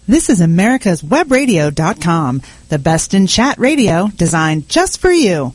This is America's Webradio.com, the best in chat radio designed just for you.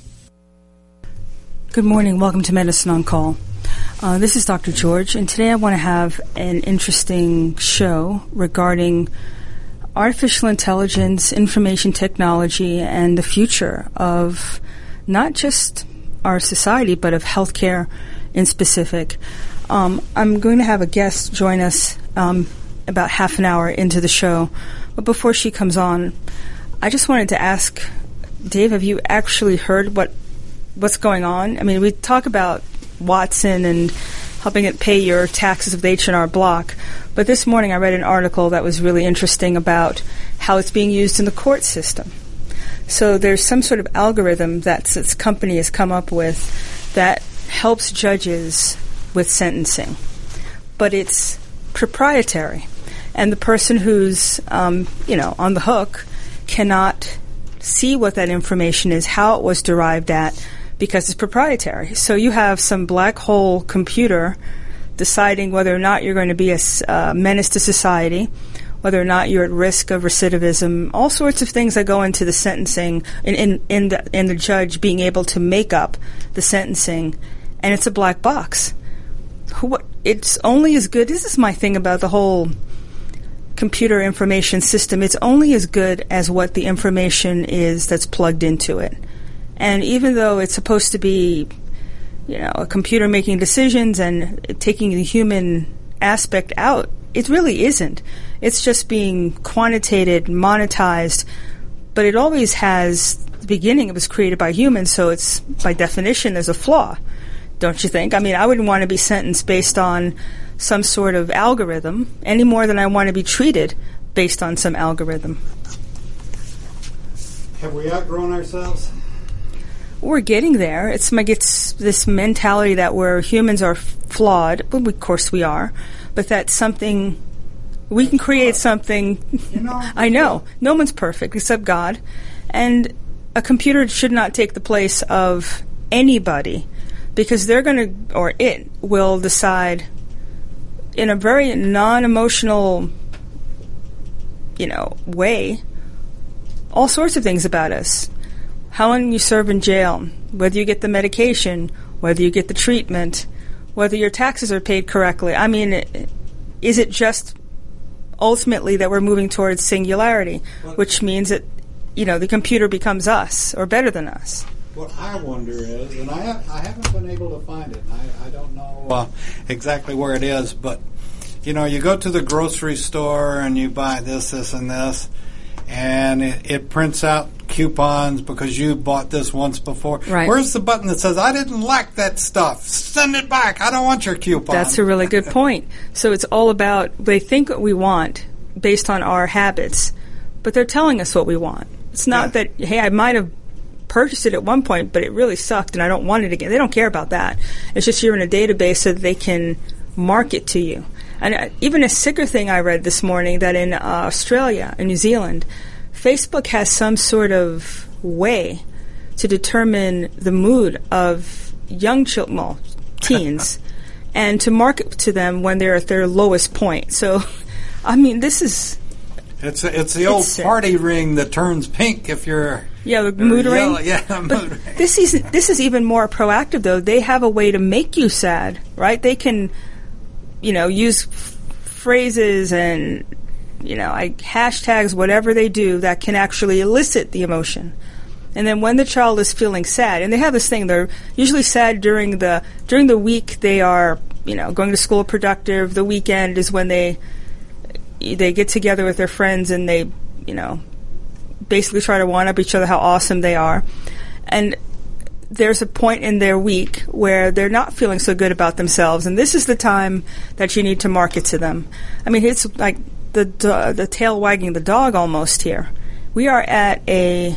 Good morning. Welcome to Medicine on Call. This is Dr. George, and today I want to have an interesting show regarding artificial intelligence, information technology, and the future of not just our society, but of healthcare in specific. I'm going to have a guest join us about half an hour into the show. But before she comes on, I just wanted to ask, Dave, have you actually heard what's going on? I mean, we talk about Watson and helping it pay your taxes with H&R Block, but this morning I read an article that was really interesting about how it's being used in the court system. So there's some sort of algorithm that this company has come up with that helps judges with sentencing, but it's proprietary. And the person who's, on the hook cannot see what that information is, how it was derived at, because it's proprietary. So you have some black hole computer deciding whether or not you're going to be a menace to society, whether or not you're at risk of recidivism, all sorts of things that go into the sentencing, in the judge being able to make up the sentencing, and it's a black box. It's only as good. This is my thing about the whole computer information system. It's only as good as what the information is that's plugged into it. And even though it's supposed to be, a computer making decisions and taking the human aspect out, it really isn't. It's just being quantitated, monetized, but it always has the beginning. It was created by humans, so it's, by definition, there's a flaw. Don't you think? I mean, I wouldn't want to be sentenced based on some sort of algorithm any more than I want to be treated based on some algorithm. Have we outgrown ourselves? We're getting there. It's this mentality that humans are flawed. Well, of course we are. But that's something, we can create something. I know. No one's perfect except God. And a computer should not take the place of anybody, because they're going to, or it will decide in a very non-emotional, way, all sorts of things about us. How long you serve in jail, whether you get the medication, whether you get the treatment, whether your taxes are paid correctly. I mean, is it just ultimately that we're moving towards singularity, which means that, the computer becomes us or better than us? What I wonder is, and I haven't been able to find it, I don't know exactly where it is, but, you go to the grocery store and you buy this, and this, and it prints out coupons because you bought this once before. Right. Where's the button that says, I didn't like that stuff, send it back, I don't want your coupon? That's a really good point. So it's all about, they think what we want based on our habits, but they're telling us what we want. It's not that, hey, I might have purchased it at one point, but it really sucked and I don't want it again. They don't care about that. It's just you're in a database so that they can market to you. And even a sicker thing I read this morning, that in Australia and New Zealand, Facebook has some sort of way to determine the mood of young children, teens, and to market to them when they're at their lowest point. So, I mean, this is... It's the old party ring that turns pink if you're... Yeah, the mood ring. Yeah, mood ring. This is even more proactive, though. They have a way to make you sad, right? They can, use phrases and, hashtags, whatever they do, that can actually elicit the emotion. And then when the child is feeling sad, and they have this thing, they're usually sad during the week. They are, going to school productive. The weekend is when they get together with their friends and they, basically try to one-up each other how awesome they are. And there's a point in their week where they're not feeling so good about themselves, and this is the time that you need to market to them. I mean, it's like the tail wagging the dog almost here. We are at a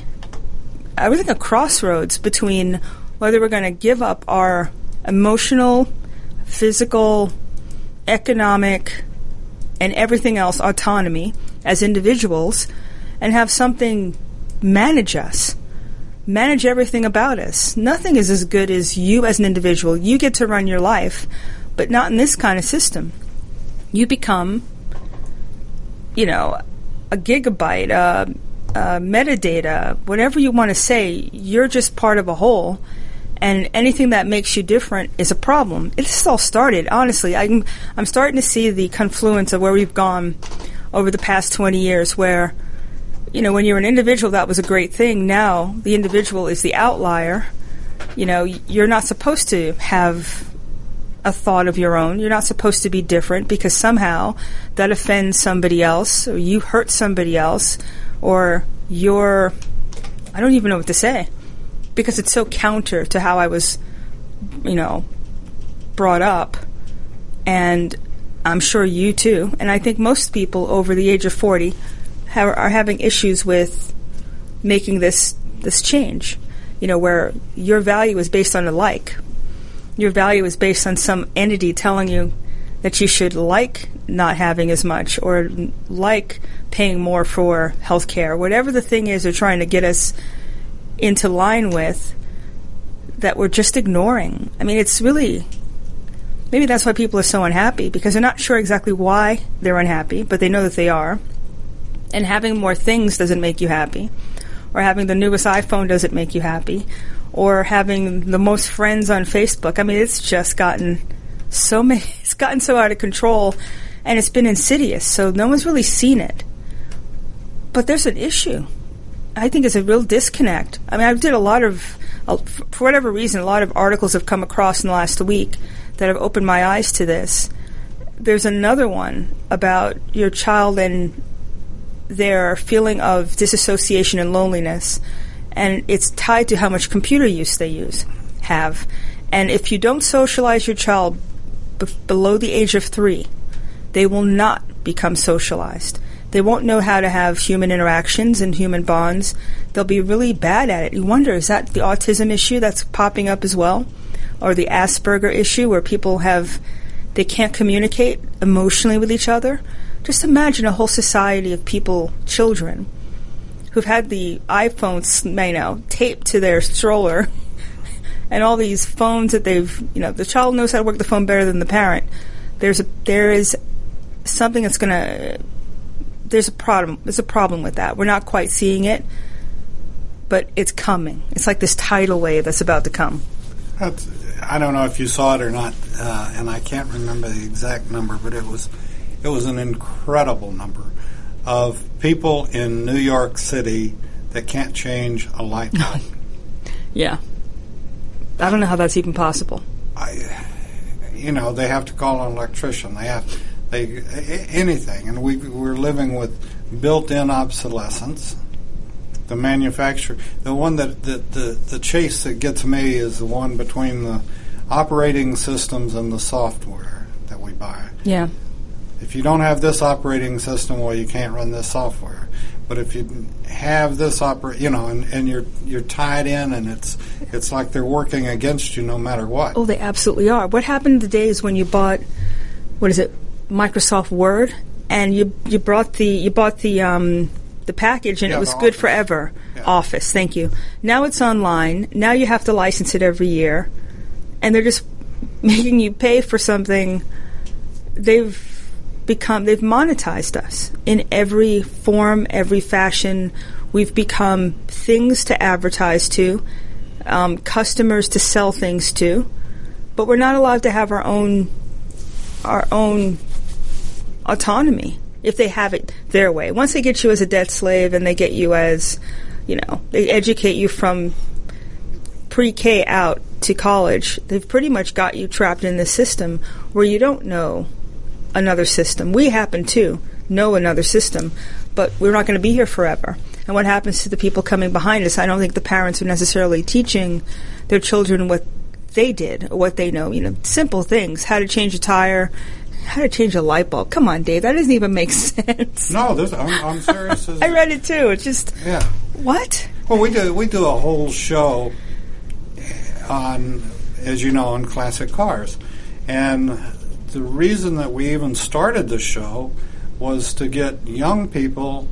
crossroads between whether we're going to give up our emotional, physical, economic, and everything else autonomy as individuals and have something manage us, manage everything about us. Nothing is as good as you as an individual. You get to run your life, but not in this kind of system. You become, a gigabyte, metadata, whatever you want to say, you're just part of a whole. And anything that makes you different is a problem. This all started, honestly. I'm starting to see the confluence of where we've gone over the past 20 years where, when you're an individual, that was a great thing. Now the individual is the outlier. You're not supposed to have a thought of your own. You're not supposed to be different because somehow that offends somebody else or you hurt somebody else or I don't even know what to say. Because it's so counter to how I was, brought up. And I'm sure you too. And I think most people over the age of 40 are having issues with making this change. Where your value is based on a like. Your value is based on some entity telling you that you should like not having as much or like paying more for health care. Whatever the thing is they're trying to get us into line with that we're just ignoring. I mean, it's really, maybe that's why people are so unhappy, because they're not sure exactly why they're unhappy, but they know that they are. And having more things doesn't make you happy. Or having the newest iPhone doesn't make you happy. Or having the most friends on Facebook. I mean, it's just gotten it's gotten so out of control, and it's been insidious, so no one's really seen it. But there's an issue. I think it's a real disconnect. I mean, I did for whatever reason, a lot of articles have come across in the last week that have opened my eyes to this. There's another one about your child and their feeling of disassociation and loneliness, and it's tied to how much computer use they have. And if you don't socialize your child below the age of 3, they will not become socialized. They won't know how to have human interactions and human bonds. They'll be really bad at it. You wonder, is that the autism issue that's popping up as well? Or the Asperger issue where people they can't communicate emotionally with each other? Just imagine a whole society of children, who've had the iPhones, taped to their stroller and all these phones that the child knows how to work the phone better than the parent. There is something that's going to... There's a problem. There's a problem with that. We're not quite seeing it, but it's coming. It's like this tidal wave that's about to come. I don't know if you saw it or not, and I can't remember the exact number, but it was an incredible number of people in New York City that can't change a light bulb. Yeah. I don't know how that's even possible. They have to call an electrician. Anything, and we're living with built-in obsolescence. The manufacturer, the one the chase that gets me is the one between the operating systems and the software that we buy. Yeah. If you don't have this operating system, well, you can't run this software. But if you have this and you're tied in, and it's like they're working against you no matter what. Oh, they absolutely are. What happened the days when you bought, Microsoft Word, and you bought the package, and it was good forever. Yeah. Office, thank you. Now it's online. Now you have to license it every year, and they're just making you pay for something. They've monetized us in every form, every fashion. We've become things to advertise to, customers to sell things to, but we're not allowed to have our own autonomy if they have it their way. Once they get you as a debt slave and they get you as, they educate you from pre-K out to college, they've pretty much got you trapped in this system where you don't know another system. We happen to know another system, but we're not going to be here forever. And what happens to the people coming behind us? I don't think the parents are necessarily teaching their children what they did or what they know. Simple things: how to change a tire, how to change a light bulb. Come on, Dave, that doesn't even make sense. No, I'm serious. I read it too. It's just what? Well, we do a whole show on, as you know, on classic cars, and the reason that we even started the show was to get young people.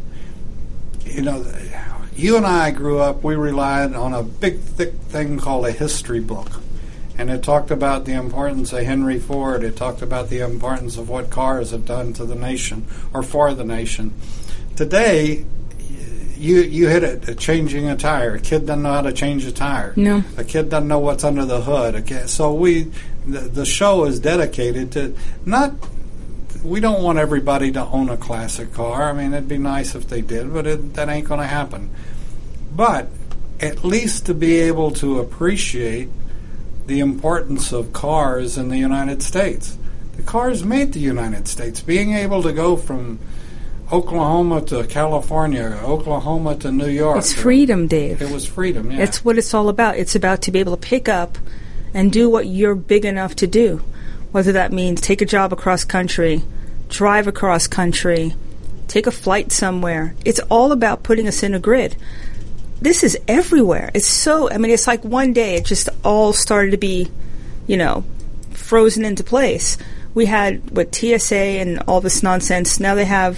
You and I grew up. We relied on a big, thick thing called a history book. And it talked about the importance of Henry Ford. It talked about the importance of what cars have done to the nation or for the nation. today, you hit it, changing a tire. A kid doesn't know how to change a tire. No. A kid doesn't know what's under the hood. So the show is dedicated to not. We don't want everybody to own a classic car. I mean, it'd be nice if they did, but that ain't going to happen. But at least to be able to appreciate the importance of cars in the United States. The cars made the United States. Being able to go from Oklahoma to California, Oklahoma to New York. It's freedom, Dave. It was freedom, yeah. It's what it's all about. It's about to be able to pick up and do what you're big enough to do. Whether that means take a job across country, drive across country, take a flight somewhere. It's all about putting us in a grid. This is everywhere. It's like one day it just all started to be, frozen into place. We had, TSA and all this nonsense. Now they have,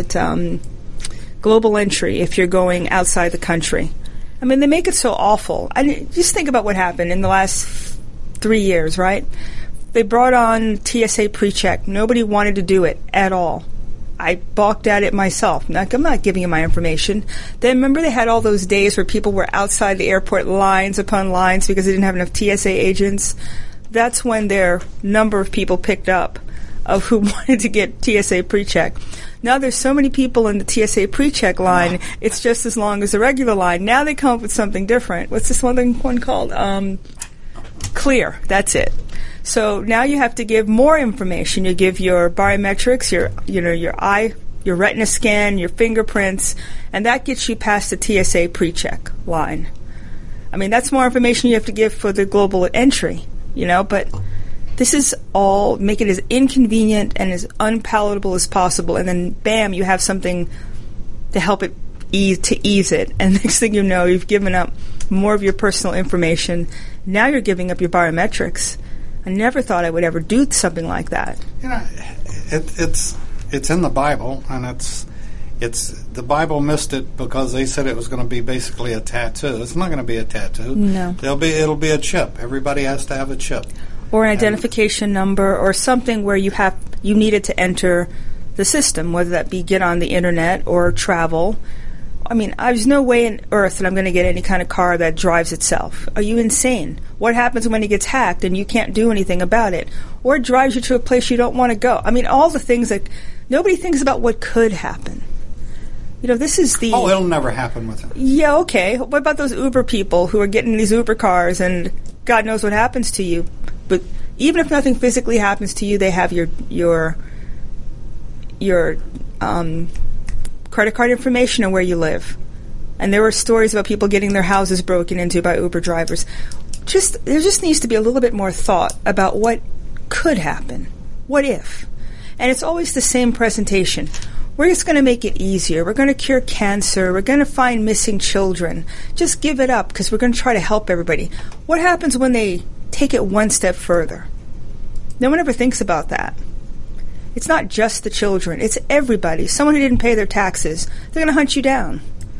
global entry if you're going outside the country. I mean, they make it so awful. Just think about what happened in the last 3 years, right? They brought on TSA PreCheck. Nobody wanted to do it at all. I balked at it myself. I'm not giving you my information. Then remember they had all those days where people were outside the airport lines upon lines because they didn't have enough TSA agents? That's when their number of people picked up of who wanted to get TSA PreCheck. Now there's so many people in the TSA PreCheck line, it's just as long as the regular line. Now they come up with something different. What's this one called? Clear. That's it. So now you have to give more information. You give your biometrics, your eye, your retina scan, your fingerprints, and that gets you past the TSA PreCheck line. I mean, that's more information you have to give for the global entry, but this is all make it as inconvenient and as unpalatable as possible, and then bam, you have something to help it ease it. And next thing you know, you've given up more of your personal information. Now you're giving up your biometrics. I never thought I would ever do something like that. It's in the Bible, and it's the Bible missed it because they said it was going to be basically a tattoo. It's not going to be a tattoo. No, it'll be a chip. Everybody has to have a chip, or an identification number, or something where you needed to enter the system, whether that be get on the internet or travel. I mean, there's no way on earth that I'm going to get any kind of car that drives itself. Are you insane? What happens when it gets hacked and you can't do anything about it? Or it drives you to a place you don't want to go? I mean, all the things that nobody thinks about what could happen. This is the... Oh, it'll never happen with it. Yeah, okay. What about those Uber people who are getting these Uber cars and God knows what happens to you? But even if nothing physically happens to you, they have your credit card information and where you live. And there were stories about people getting their houses broken into by Uber drivers. There just needs to be a little bit more thought about what could happen. What if? And it's always the same presentation. We're just going to make it easier. We're going to cure cancer. We're going to find missing children. Just give it up because we're going to try to help everybody. What happens when they take it one step further? No one ever thinks about that. It's not just the children. It's everybody. Someone who didn't pay their taxes, they're going to hunt you down.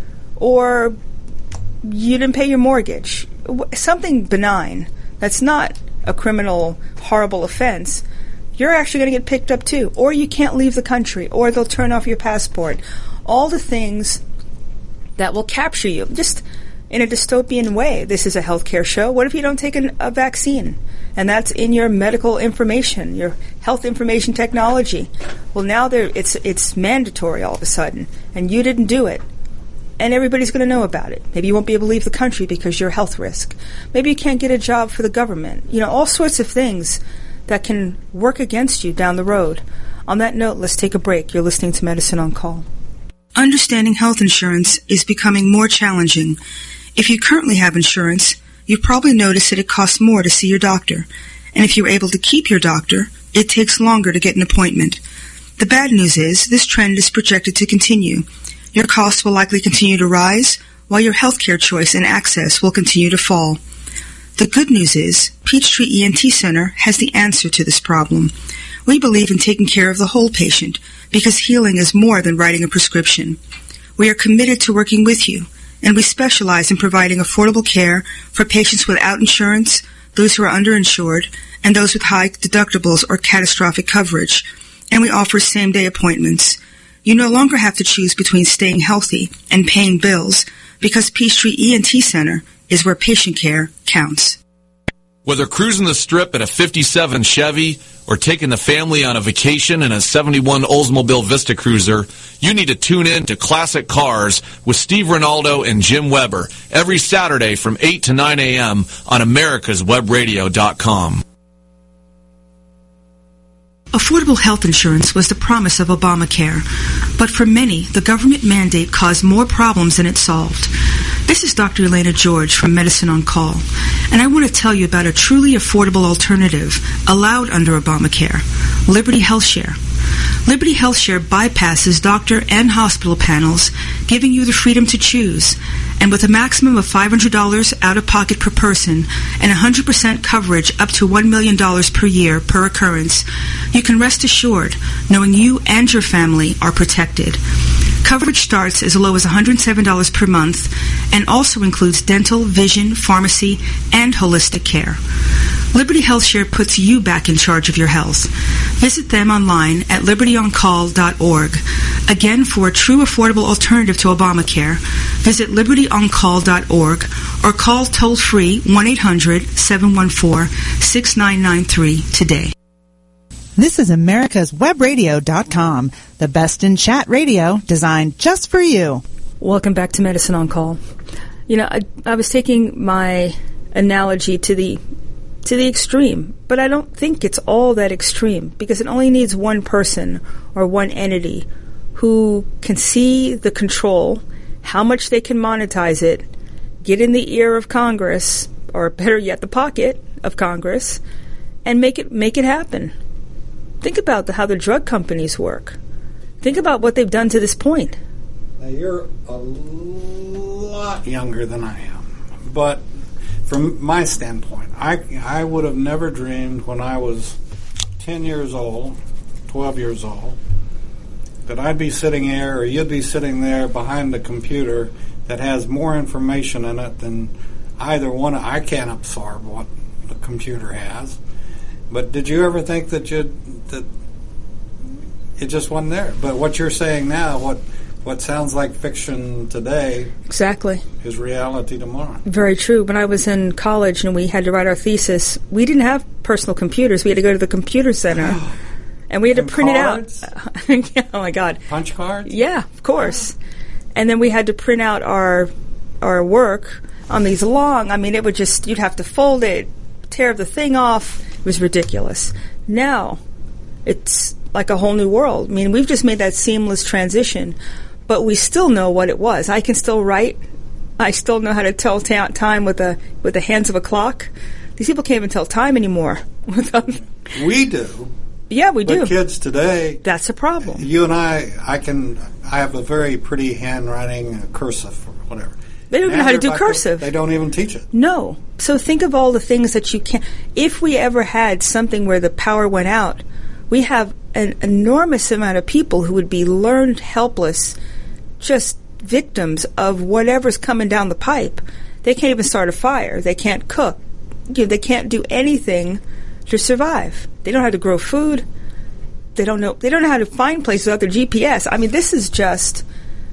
Or you didn't pay your mortgage. Something benign that's not a criminal, horrible offense, you're actually going to get picked up too. Or you can't leave the country. Or they'll turn off your passport. All the things that will capture you. Just in a dystopian way. This is a healthcare show. What if you don't take a vaccine? And that's in your medical information, your health information technology. Well, now it's mandatory all of a sudden, and you didn't do it. And everybody's going to know about it. Maybe you won't be able to leave the country because you're a health risk. Maybe you can't get a job for the government. All sorts of things that can work against you down the road. On that note, let's take a break. You're listening to Medicine on Call. Understanding health insurance is becoming more challenging. If you currently have insurance, you've probably noticed that it costs more to see your doctor. And if you're able to keep your doctor, it takes longer to get an appointment. The bad news is this trend is projected to continue. Your costs will likely continue to rise, while your healthcare choice and access will continue to fall. The good news is Peachtree ENT Center has the answer to this problem. We believe in taking care of the whole patient because healing is more than writing a prescription. We are committed to working with you, and we specialize in providing affordable care for patients without insurance, those who are underinsured, and those with high deductibles or catastrophic coverage. And we offer same-day appointments. You no longer have to choose between staying healthy and paying bills because Peachtree ENT Center is where patient care counts. Whether cruising the Strip in a 57 Chevy or taking the family on a vacation in a 71 Oldsmobile Vista Cruiser, you need to tune in to Classic Cars with Steve Ronaldo and Jim Weber every Saturday from 8 to 9 a.m. on americaswebradio.com. Affordable health insurance was the promise of Obamacare, but for many, the government mandate caused more problems than it solved. This is Dr. Elena George from Medicine on Call, and I want to tell you about a truly affordable alternative allowed under Obamacare, Liberty HealthShare. Liberty HealthShare bypasses doctor and hospital panels, giving you the freedom to choose. And with a maximum of $500 out-of-pocket per person and 100% coverage up to $1 million per year per occurrence, you can rest assured knowing you and your family are protected. Coverage starts as low as $107 per month and also includes dental, vision, pharmacy, and holistic care. Liberty HealthShare puts you back in charge of your health. Visit them online at libertyoncall.org. Again, for a true affordable alternative to Obamacare, visit libertyoncall.org or call toll-free 1-800-714-6993 today. This is americaswebradio.com, the best in chat radio designed just for you. Welcome back to Medicine on Call. You know, I was taking my analogy to the extreme, but I don't think it's all that extreme because it only needs one person or one entity who can see the control, how much they can monetize it, get in the ear of Congress, or better yet, the pocket of Congress, and make it happen. Think about how the drug companies work. Think about what they've done to this point. Now, you're a lot younger than I am, but from my standpoint, I would have never dreamed when I was 10 years old, 12 years old, that I'd be sitting here or you'd be sitting there behind a computer that has more information in it than either one. I can't absorb what the computer has. But did you ever think that it just wasn't there? But what you're saying now, what sounds like fiction today, exactly, is reality tomorrow. Very true. When I was in college and we had to write our thesis, we didn't have personal computers. We had to go to the computer center, and we had to print cards? It out. Oh my God! Punch cards? Yeah, of course. And then we had to print out our work on these long. I mean, it would just, you'd have to fold it, tear the thing off. It was ridiculous. Now, it's like a whole new world. I mean, we've just made that seamless transition, but we still know what it was. I can still write. I still know how to tell time with the hands of a clock. These people can't even tell time anymore. We do. Yeah, we do. But kids today, that's a problem. You and I have a very pretty handwriting, cursive or whatever. They don't know how to do cursive. They don't even teach it. No. So think of all the things that you can. If we ever had something where the power went out, we have an enormous amount of people who would be learned helpless, just victims of whatever's coming down the pipe. They can't even start a fire. They can't cook. They can't do anything to survive. They don't know how to grow food. They don't know how to find places without their GPS. I mean, this is just,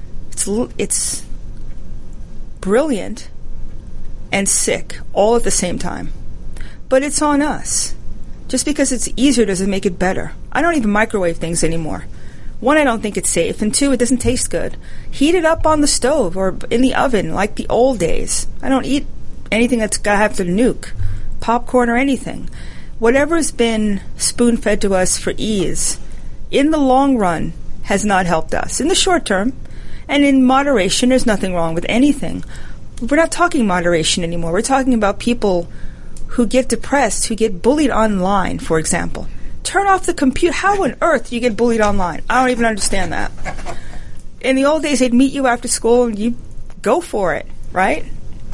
it's brilliant and sick all at the same time. But it's on us. Just because it's easier doesn't make it better. I don't even microwave things anymore. One, I don't think it's safe, and two, it doesn't taste good. Heat it up on the stove or in the oven like the old days. I don't eat anything that's got to have to nuke, popcorn or anything. Whatever's been spoon-fed to us for ease, in the long run, has not helped us. In the short term, and in moderation, there's nothing wrong with anything. We're not talking moderation anymore. We're talking about people who get depressed, who get bullied online, for example. Turn off the computer. How on earth do you get bullied online? I don't even understand that. In the old days, they'd meet you after school and you go for it, right?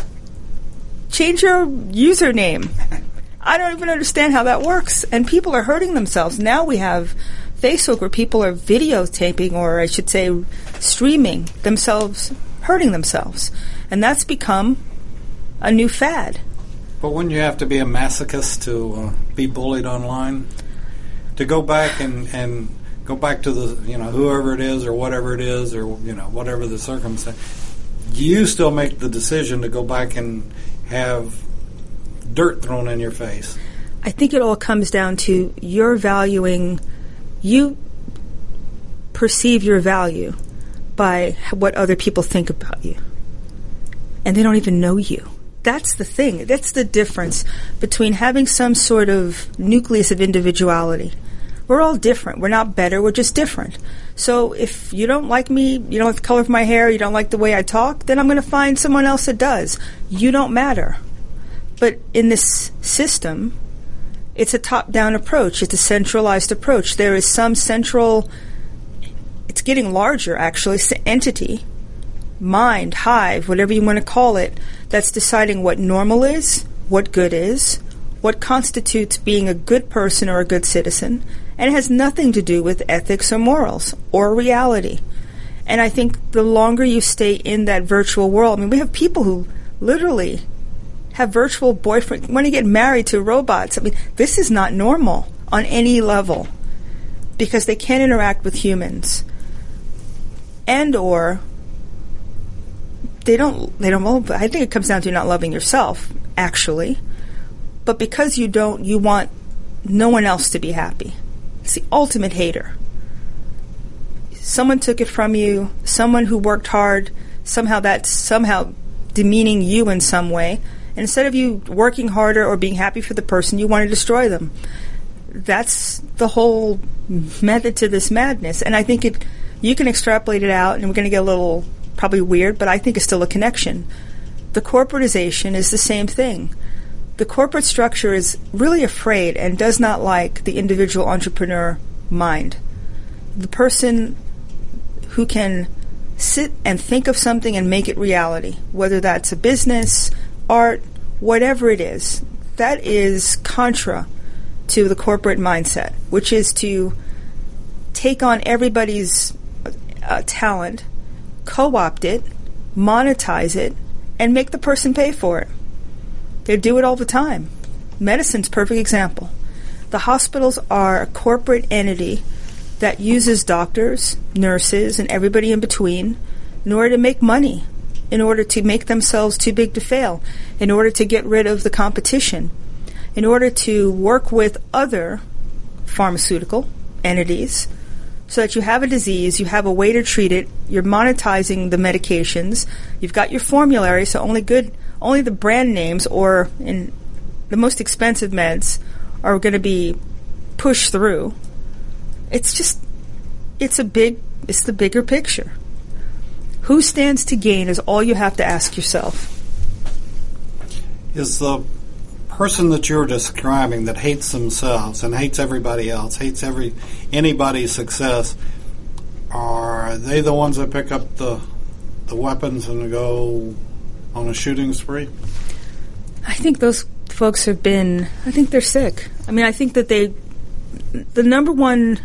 Change your username. I don't even understand how that works. And people are hurting themselves. Now we have Facebook where people are videotaping, or I should say streaming themselves, hurting themselves. And that's become a new fad. But wouldn't you have to be a masochist to be bullied online? To go back and go back to the, whoever it is or whatever it is or, whatever the circumstance, you still make the decision to go back and have dirt thrown in your face. I think it all comes down to you perceive your value by what other people think about you. And they don't even know you. That's the thing. That's the difference between having some sort of nucleus of individuality. We're all different. We're not better. We're just different. So if you don't like me, you don't like the color of my hair, you don't like the way I talk, then I'm going to find someone else that does. You don't matter. But in this system, it's a top-down approach. It's a centralized approach. There is some central, it's getting larger actually, entity, mind, hive, whatever you want to call it, that's deciding what normal is, what good is, what constitutes being a good person or a good citizen, and it has nothing to do with ethics or morals or reality. And I think the longer you stay in that virtual world, we have people who literally have virtual boyfriends, want to get married to robots. This is not normal on any level because they can't interact with humans. And or they don't, I think it comes down to not loving yourself, actually. But because you don't, you want no one else to be happy. It's the ultimate hater. Someone took it from you, someone who worked hard, that's somehow demeaning you in some way. And instead of you working harder or being happy for the person, you want to destroy them. That's the whole method to this madness. And I think you can extrapolate it out, and we're going to get a little probably weird, but I think it's still a connection. The corporatization is the same thing. The corporate structure is really afraid and does not like the individual entrepreneur mind. The person who can sit and think of something and make it reality, whether that's a business, art, whatever it is, that is contra to the corporate mindset, which is to take on everybody's talent, co-opt it, monetize it, and make the person pay for it. They do it all the time. Medicine's a perfect example. The hospitals are a corporate entity that uses doctors, nurses, and everybody in between in order to make money, in order to make themselves too big to fail, in order to get rid of the competition, in order to work with other pharmaceutical entities so that you have a disease, you have a way to treat it, you're monetizing the medications, you've got your formulary, so only the brand names or in the most expensive meds are going to be pushed through. It's the bigger picture. Who stands to gain is all you have to ask yourself. Is the person that you're describing that hates themselves and hates everybody else, hates anybody's success, are they the ones that pick up the weapons and go on a shooting spree? I think those folks I think they're sick. I think that the number one,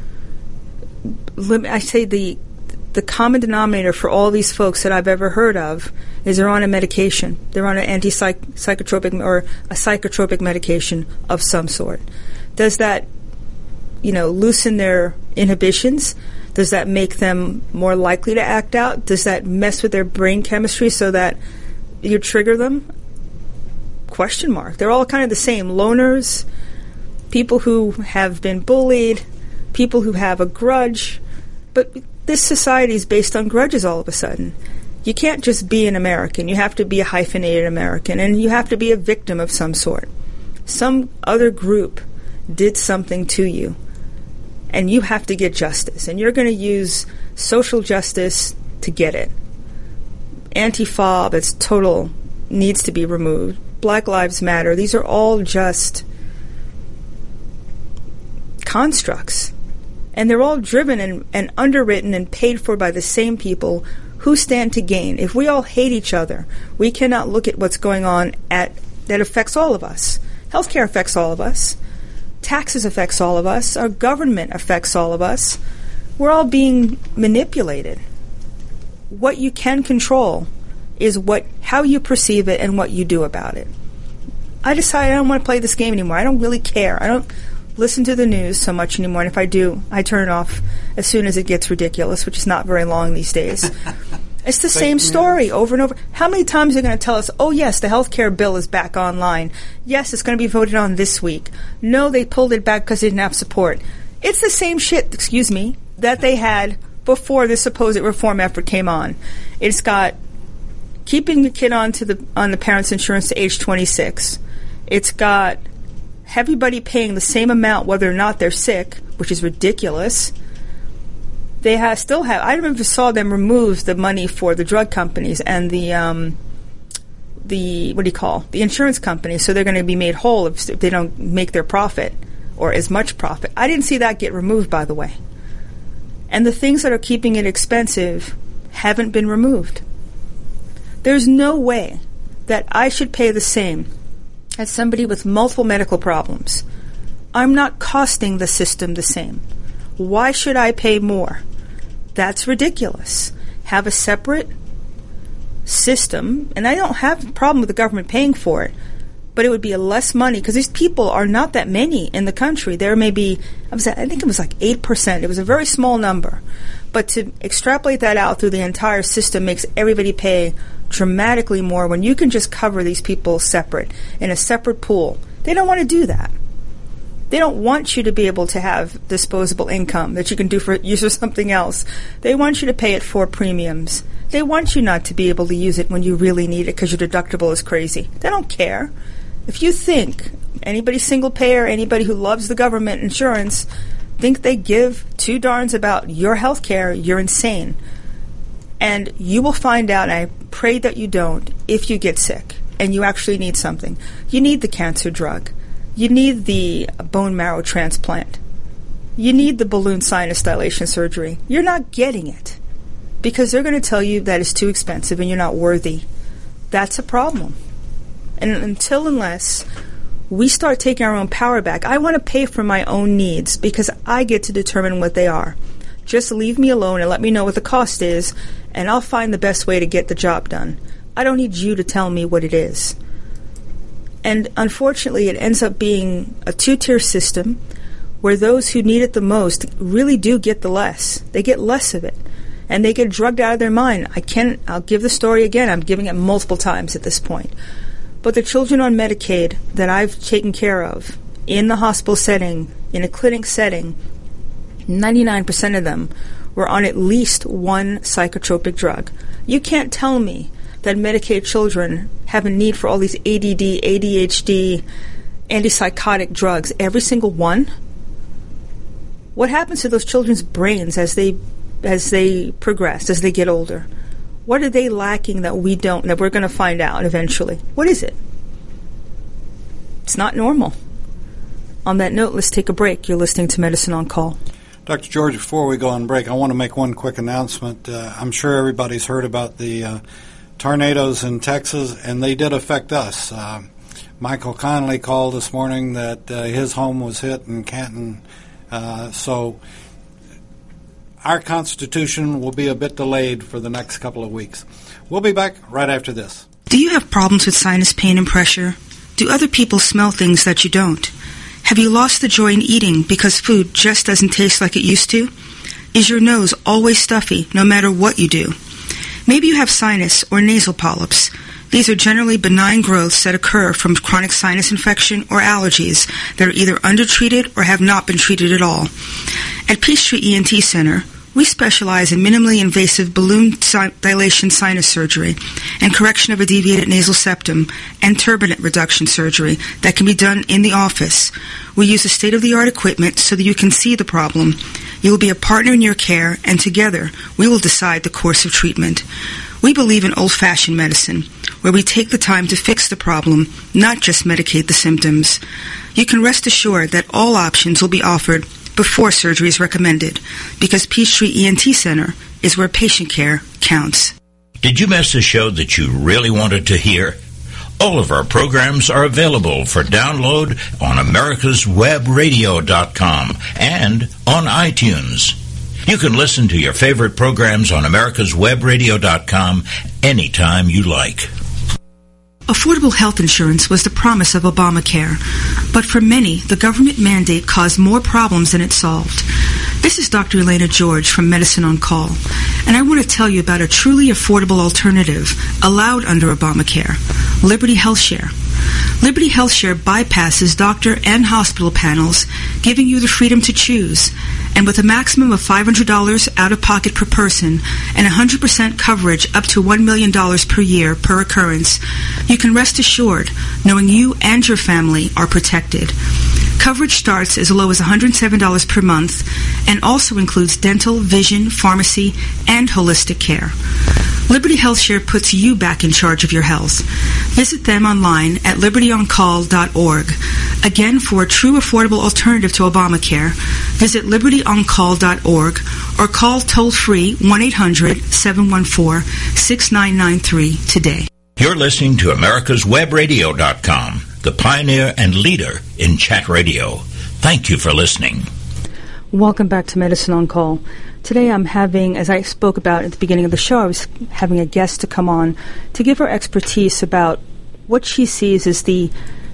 I say the common denominator for all these folks that I've ever heard of is they're on a medication. They're on an psychotropic or a psychotropic medication of some sort. Does that, loosen their inhibitions? Does that make them more likely to act out? Does that mess with their brain chemistry so that you trigger them? Question mark. They're all kind of the same. Loners, people who have been bullied, people who have a grudge. But this society is based on grudges all of a sudden. You can't just be an American. You have to be a hyphenated American, and you have to be a victim of some sort. Some other group did something to you, and you have to get justice, and you're going to use social justice to get it. Antifa, that's total, needs to be removed. Black Lives Matter, these are all just constructs. And they're all driven and underwritten and paid for by the same people who stand to gain. If we all hate each other, we cannot look at what's going on that affects all of us. Healthcare affects all of us. Taxes affects all of us. Our government affects all of us. We're all being manipulated. What you can control is how you perceive it and what you do about it. I decided I don't want to play this game anymore. I don't really care. listen to the news so much anymore, and if I do, I turn it off as soon as it gets ridiculous, which is not very long these days. It's the same story over and over. How many times are they going to tell us, oh, yes, the health care bill is back online. Yes, it's going to be voted on this week. No, they pulled it back because they didn't have support. It's the same shit, that they had before this supposed reform effort came on. It's got keeping the kid on the parents' insurance to age 26. It's got everybody paying the same amount whether or not they're sick, which is ridiculous. They still have. I never saw them remove the money for the drug companies and the insurance companies. So they're going to be made whole if they don't make their profit or as much profit. I didn't see that get removed, by the way. And the things that are keeping it expensive haven't been removed. There's no way that I should pay the same as somebody with multiple medical problems. I'm not costing the system the same. Why should I pay more? That's ridiculous. Have a separate system, and I don't have a problem with the government paying for it, but it would be less money because these people are not that many in the country. There may be, I think it was like 8%. It was a very small number. But to extrapolate that out through the entire system makes everybody pay dramatically more when you can just cover these people separate in a separate pool. They don't want to do that. They don't want you to be able to have disposable income that you can use for something else. They want you to pay it for premiums. They want you not to be able to use it when you really need it because your deductible is crazy. They don't care. If you think anybody single payer, anybody who loves the government insurance, think they give two darns about your health care, you're insane. And you will find out, and I pray that you don't, if you get sick and you actually need something. You need the cancer drug. You need the bone marrow transplant. You need the balloon sinus dilation surgery. You're not getting it because they're going to tell you that it's too expensive and you're not worthy. That's a problem. And unless we start taking our own power back, I want to pay for my own needs because I get to determine what they are. Just leave me alone and let me know what the cost is, and I'll find the best way to get the job done. I don't need you to tell me what it is. And unfortunately, it ends up being a two-tier system where those who need it the most really do get the less. They get less of it. And they get drugged out of their mind. I'll give the story again. I'm giving it multiple times at this point. But the children on Medicaid that I've taken care of in the hospital setting, in a clinic setting, 99% of them were on at least one psychotropic drug. You can't tell me that Medicaid children have a need for all these ADD, ADHD, antipsychotic drugs, every single one. What happens to those children's brains as they progress, as they get older? What are they lacking that we don't, that we're going to find out eventually? What is it? It's not normal. On that note, let's take a break. You're listening to Medicine on Call. Dr. George, before we go on break, I want to make one quick announcement. I'm sure everybody's heard about the tornadoes in Texas, and they did affect us. Michael Connolly called this morning that his home was hit in Canton. So our Constitution will be a bit delayed for the next couple of weeks. We'll be back right after this. Do you have problems with sinus pain and pressure? Do other people smell things that you don't? Have you lost the joy in eating because food just doesn't taste like it used to? Is your nose always stuffy no matter what you do? Maybe you have sinus or nasal polyps. These are generally benign growths that occur from chronic sinus infection or allergies that are either undertreated or have not been treated at all. At Peachtree ENT Center, we specialize in minimally invasive balloon dilation sinus surgery and correction of a deviated nasal septum and turbinate reduction surgery that can be done in the office. We use the state-of-the-art equipment so that you can see the problem. You will be a partner in your care, and together we will decide the course of treatment. We believe in old-fashioned medicine, where we take the time to fix the problem, not just medicate the symptoms. You can rest assured that all options will be offered before surgery is recommended, because Peachtree ENT Center is where patient care counts. Did you miss a show that you really wanted to hear? All of our programs are available for download on americaswebradio.com and on iTunes. You can listen to your favorite programs on americaswebradio.com anytime you like. Affordable health insurance was the promise of Obamacare, but for many, the government mandate caused more problems than it solved. This is Dr. Elena George from Medicine on Call, and I want to tell you about a truly affordable alternative allowed under Obamacare, Liberty HealthShare. Liberty HealthShare bypasses doctor and hospital panels, giving you the freedom to choose. And with a maximum of $500 out-of-pocket per person and 100% coverage up to $1 million per year per occurrence, you can rest assured knowing you and your family are protected. Coverage starts as low as $107 per month and also includes dental, vision, pharmacy, and holistic care. Liberty HealthShare puts you back in charge of your health. Visit them online at libertyoncall.org. Again, for a true affordable alternative to Obamacare, visit libertyoncall.org or call toll-free 1-800-714-6993 today. You're listening to America'sWebRadio.com, the pioneer and leader in chat radio. Thank you for listening. Welcome back to Medicine on Call. Today I'm having, as I spoke about at the beginning of the show, I was having a guest to come on to give her expertise about what she sees as the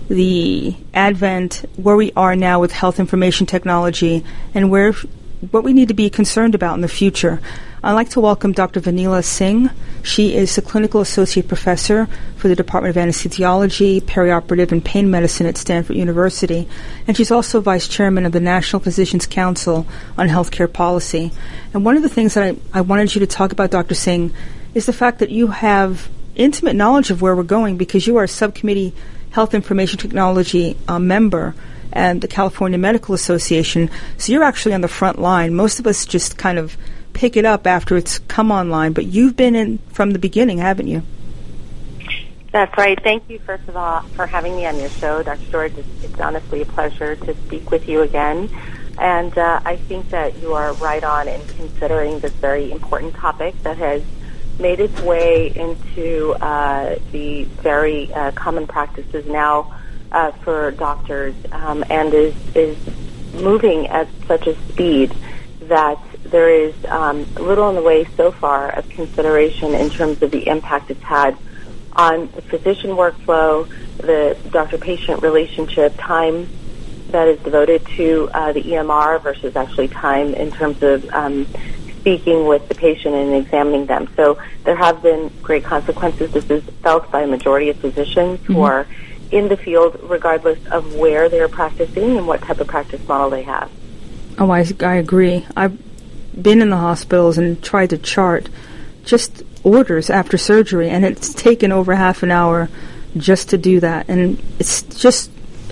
advent, where we are now with health information technology, and what we need to be concerned about in the future. I'd like to welcome Dr. Vanila Singh. She is the Clinical Associate Professor for the Department of Anesthesiology, Perioperative, and Pain Medicine at Stanford University, and she's also Vice Chairman of the National Physicians Council on Healthcare Policy. And one of the things that I wanted you to talk about, Dr. Singh, is the fact that you have intimate knowledge of where we're going because you are a subcommittee Health Information Technology member and the California Medical Association, so you're actually on the front line. Most of us just kind of pick it up after it's come online, but you've been in from the beginning, haven't you? That's right. Thank you, first of all, for having me on your show, Dr. George. It's honestly a pleasure to speak with you again. And I think that you are right on in considering this very important topic that has made its way into the very common practices now for doctors and is moving at such a speed that there is little in the way so far of consideration in terms of the impact it's had on the physician workflow, the doctor-patient relationship, time that is devoted to the EMR versus actually time in terms of speaking with the patient and examining them. So there have been great consequences. This is felt by a majority of physicians who are in the field regardless of where they're practicing and what type of practice model they have. Oh, I agree. I've been in the hospitals and tried to chart just orders after surgery, and it's taken over half an hour just to do that. And it just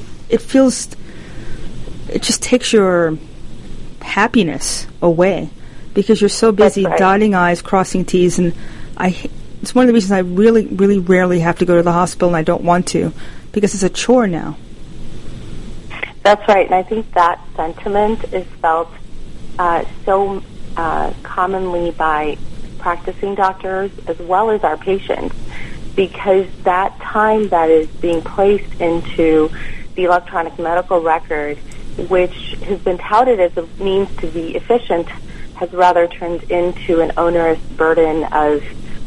takes your happiness away because you're so busy dotting I's, crossing T's, and it's one of the reasons I really, really rarely have to go to the hospital, and I don't want to because it's a chore now. That's right, and I think that sentiment is felt so commonly by practicing doctors as well as our patients, because that time that is being placed into the electronic medical record, which has been touted as a means to be efficient, has rather turned into an onerous burden of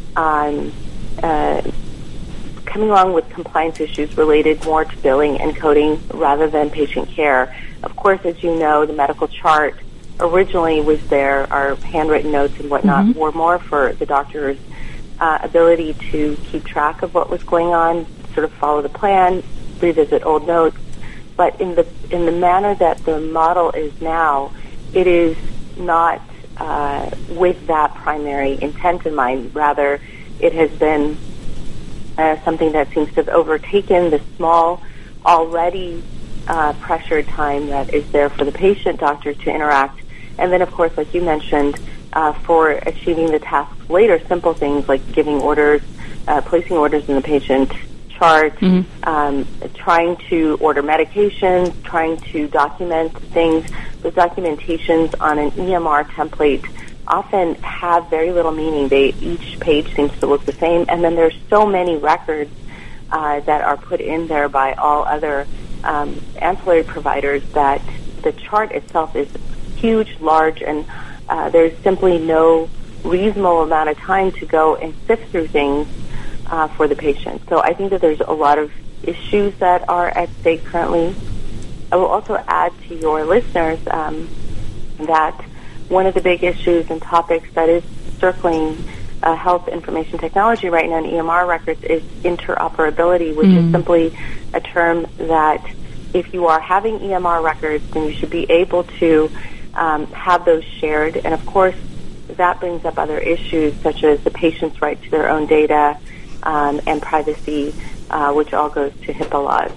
coming along with compliance issues related more to billing and coding rather than patient care. Of course, as you know, the medical chart originally was there. Our handwritten notes and whatnot were more for the doctor's ability to keep track of what was going on, sort of follow the plan, revisit old notes. But in the manner that the model is now, it is not with that primary intent in mind. Rather, it has been something that seems to have overtaken the small, already pressured time that is there for the patient doctor to interact. And then, of course, like you mentioned, for achieving the tasks later, simple things like giving orders, placing orders in the patient chart, trying to order medications, trying to document things. Those documentations on an EMR template often have very little meaning. Each page seems to look the same, and then there's so many records that are put in there by all other ancillary providers that the chart itself is huge, large, and there's simply no reasonable amount of time to go and sift through things for the patient. So I think that there's a lot of issues that are at stake currently. I will also add to your listeners that one of the big issues and topics that is circling health information technology right now in EMR records is interoperability, which is simply a term that if you are having EMR records, then you should be able to have those shared. And, of course, that brings up other issues such as the patient's right to their own data and privacy, which all goes to HIPAA laws.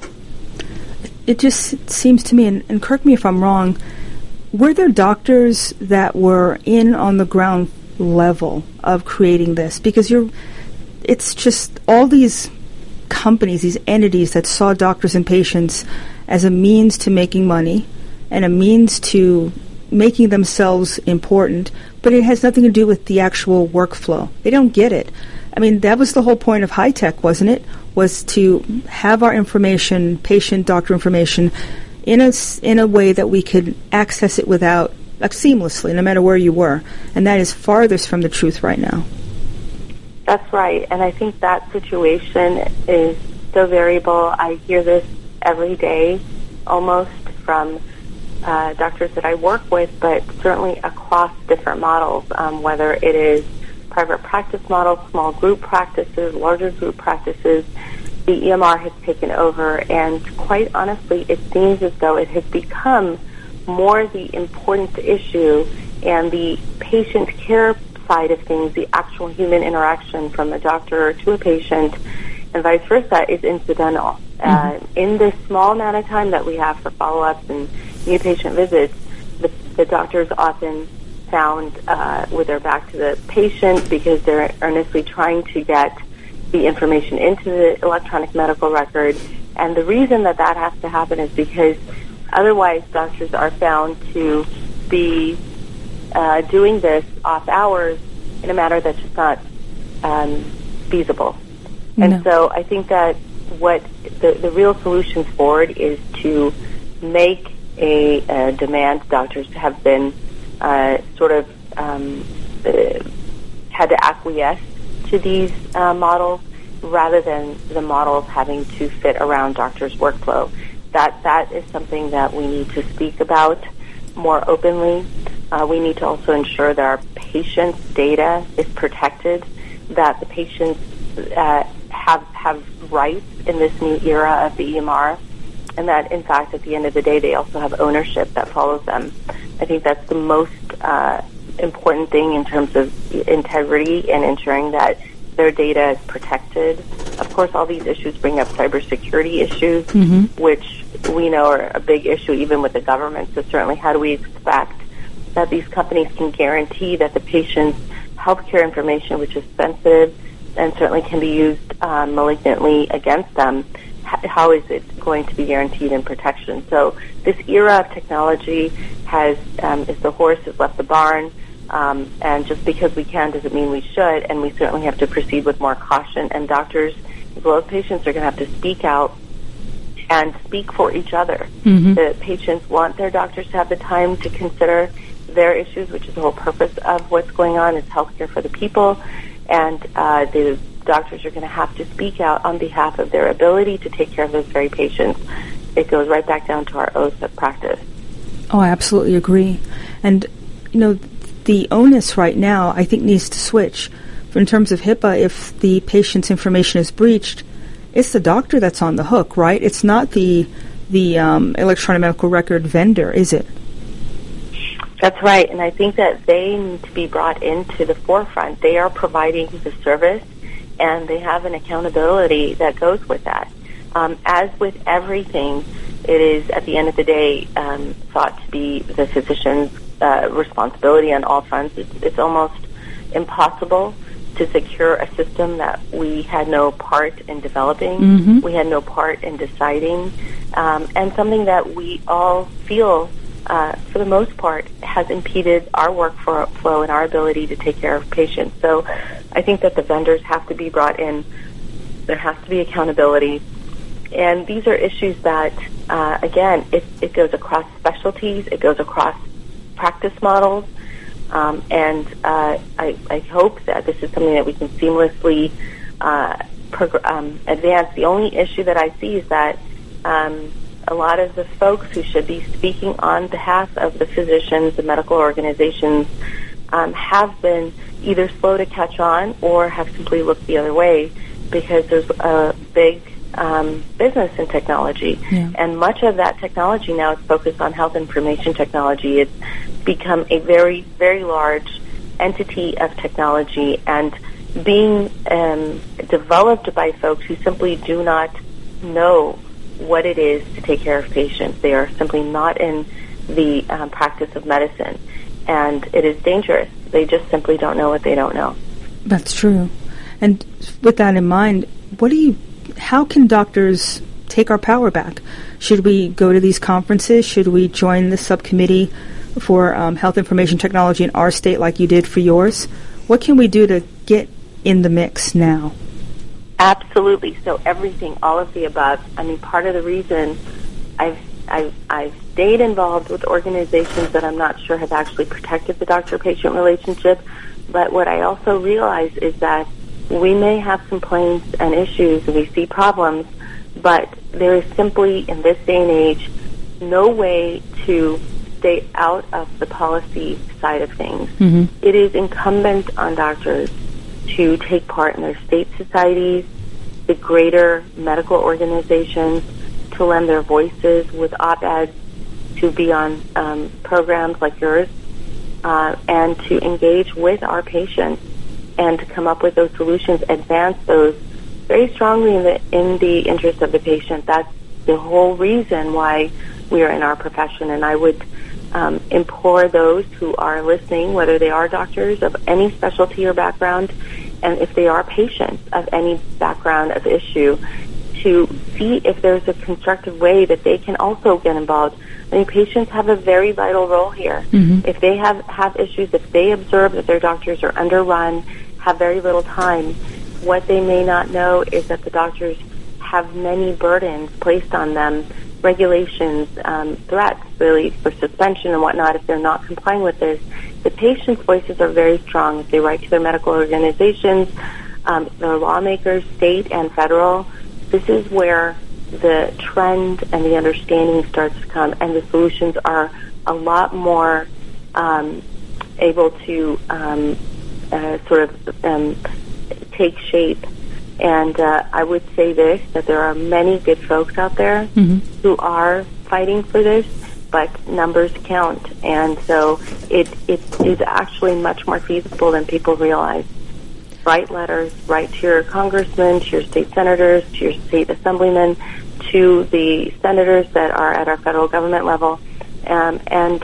It just seems to me, and correct me if I'm wrong, were there doctors that were in on the ground level of creating this? Because it's just all these companies, these entities that saw doctors and patients as a means to making money and a means to making themselves important, but it has nothing to do with the actual workflow. They don't get it. I mean, that was the whole point of high tech, wasn't it? Was to have our information, patient-doctor information, in a way that we could access it without, like, seamlessly, no matter where you were. And that is farthest from the truth right now. That's right. And I think that situation is so variable. I hear this every day, almost from doctors that I work with, but certainly across different models, whether it is private practice models, small group practices, larger group practices. The EMR has taken over, and quite honestly, it seems as though it has become more the important issue, and the patient care side of things, the actual human interaction from a doctor to a patient, and vice versa, is incidental. In this small amount of time that we have for follow-ups and new patient visits, the doctors often found with their back to the patient because they're earnestly trying to get the information into the electronic medical record. And the reason that has to happen is because otherwise doctors are found to be doing this off hours in a manner that's just not feasible. And so I think that what the real solutions forward is to make a demand. Doctors have been sort of had to acquiesce to these models rather than the models having to fit around doctors' workflow. That is something that we need to speak about more openly. We need to also ensure that our patients' data is protected, that the patients have rights in this new era of the EMR, and that, in fact, at the end of the day, they also have ownership that follows them. I think that's the most important thing in terms of integrity and ensuring that their data is protected. Of course, all these issues bring up cybersecurity issues, which we know are a big issue even with the government. So certainly, how do we expect that these companies can guarantee that the patient's healthcare information, which is sensitive and certainly can be used malignantly against them, how is it going to be guaranteed in protection? So this era of technology has, if the horse has left the barn, and just because we can doesn't mean we should, and we certainly have to proceed with more caution. And doctors, as well as patients, are going to have to speak out and speak for each other. The patients want their doctors to have the time to consider their issues, which is the whole purpose of what's going on, is healthcare for the people. And the doctors are going to have to speak out on behalf of their ability to take care of those very patients. It goes right back down to our oath of practice. Oh, I absolutely agree. And, you know, the onus right now, I think, needs to switch. In terms of HIPAA, if the patient's information is breached, it's the doctor that's on the hook, right? It's not the electronic medical record vendor, is it? That's right, and I think that they need to be brought into the forefront. They are providing the service, and they have an accountability that goes with that. As with everything, it is, at the end of the day, thought to be the physician's responsibility on all fronts. It's almost impossible to secure a system that we had no part in developing, we had no part in deciding, and something that we all feel, for the most part, has impeded our workflow and our ability to take care of patients. So I think that the vendors have to be brought in. There has to be accountability. And these are issues that, again, it goes across specialties, it goes across practice models, and I hope that this is something that we can seamlessly advanced. The only issue that I see is that a lot of the folks who should be speaking on behalf of the physicians, the medical organizations, have been either slow to catch on or have simply looked the other way because there's a big business in technology. Yeah. And much of that technology now is focused on health information technology. It's become a very, very large entity of technology and being developed by folks who simply do not know what it is to take care of patients. They are simply not in the practice of medicine, and it is dangerous. They just simply don't know what they don't know. That's true. And with that in mind, how can doctors take our power back? Should we go to these conferences? Should we join the subcommittee for health information technology in our state like you did for yours? What can we do to get in the mix now? Absolutely. So everything, all of the above. I mean, part of the reason I've stayed involved with organizations that I'm not sure have actually protected the doctor-patient relationship, but what I also realize is that we may have complaints and issues and we see problems, but there is simply, in this day and age, no way to stay out of the policy side of things. Mm-hmm. It is incumbent on doctors to take part in their state societies, the greater medical organizations, to lend their voices with op-eds, to be on programs like yours, and to engage with our patients and to come up with those solutions, advance those very strongly in the interest of the patient. That's the whole reason why we are in our profession. And I would implore those who are listening, whether they are doctors of any specialty or background, and if they are patients of any background of issue, to see if there's a constructive way that they can also get involved. I mean, patients have a very vital role here. Mm-hmm. If they have issues, if they observe that their doctors are underrun, have very little time, what they may not know is that the doctors have many burdens placed on them, regulations, threats, really, for suspension and whatnot if they're not complying with this. The patients' voices are very strong. If they write to their medical organizations, their lawmakers, state and federal, this is where the trend and the understanding starts to come, and the solutions are a lot more able to take shape. And I would say this, that there are many good folks out there mm-hmm. who are fighting for this, but numbers count. And so it is actually much more feasible than people realize. Write letters, write to your congressmen, to your state senators, to your state assemblymen, to the senators that are at our federal government level, and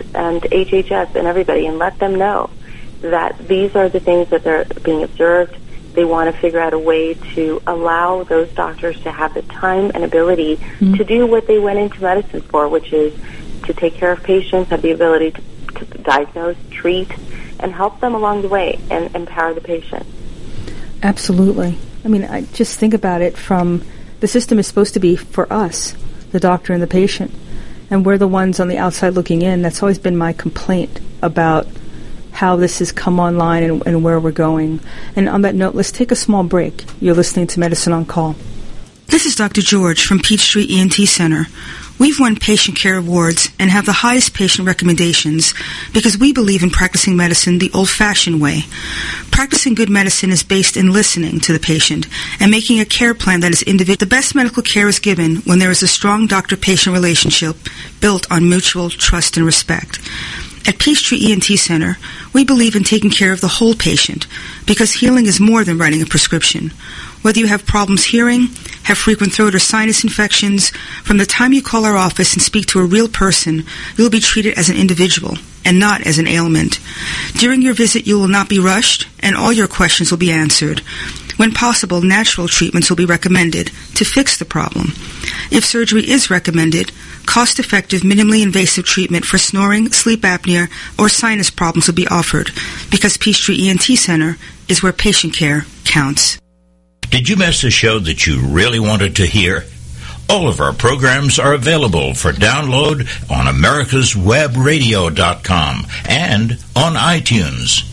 HHS and everybody, and let them know that these are the things that they're being observed. They want to figure out a way to allow those doctors to have the time and ability mm-hmm. to do what they went into medicine for, which is to take care of patients, have the ability to diagnose, treat, and help them along the way and empower the patient. Absolutely. I mean, I just think about it from the system is supposed to be for us, the doctor and the patient, and we're the ones on the outside looking in. That's always been my complaint about how this has come online and where we're going. And on that note, let's take a small break. You're listening to Medicine on Call. This is Dr. George from Peachtree ENT Center. We've won patient care awards and have the highest patient recommendations because we believe in practicing medicine the old-fashioned way. Practicing good medicine is based in listening to the patient and making a care plan that is individual. The best medical care is given when there is a strong doctor-patient relationship built on mutual trust and respect. At Peachtree ENT Center, we believe in taking care of the whole patient because healing is more than writing a prescription. Whether you have problems hearing, have frequent throat or sinus infections, from the time you call our office and speak to a real person, you'll be treated as an individual and not as an ailment. During your visit, you will not be rushed, and all your questions will be answered. When possible, natural treatments will be recommended to fix the problem. If surgery is recommended, cost-effective, minimally invasive treatment for snoring, sleep apnea, or sinus problems will be offered because Peachtree ENT Center is where patient care counts. Did you miss a show that you really wanted to hear? All of our programs are available for download on americaswebradio.com and on iTunes.